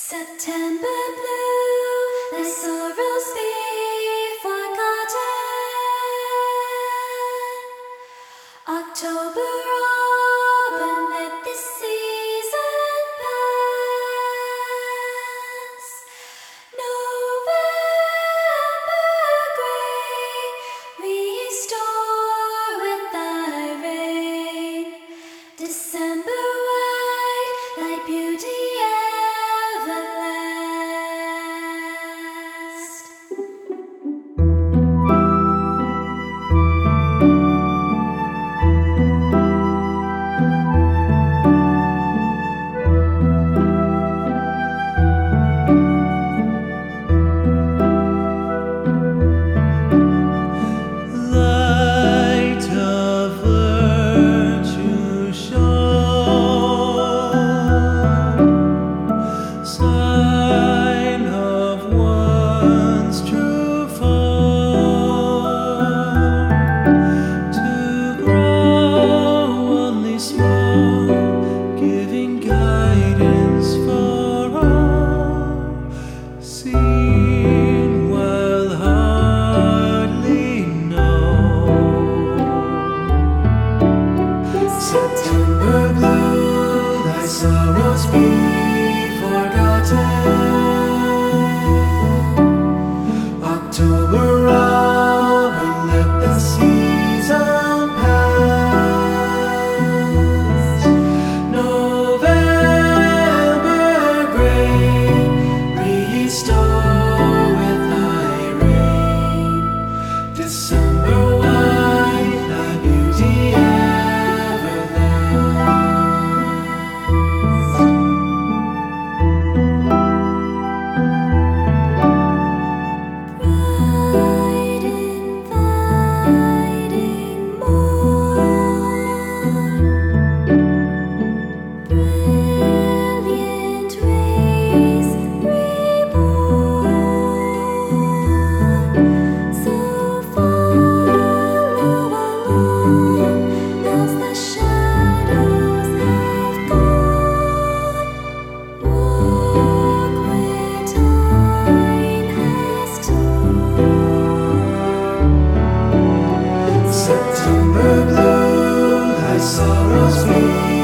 September blue, the sorrows be forgotten. October open, let this season pass. November gray, restore with thy rain. December white, thy beauty September blue, thy sorrows be forgotten. October autumn, let the season pass. November gray, restore with thy rain. December white, thy beauty September blue, thy sorrows be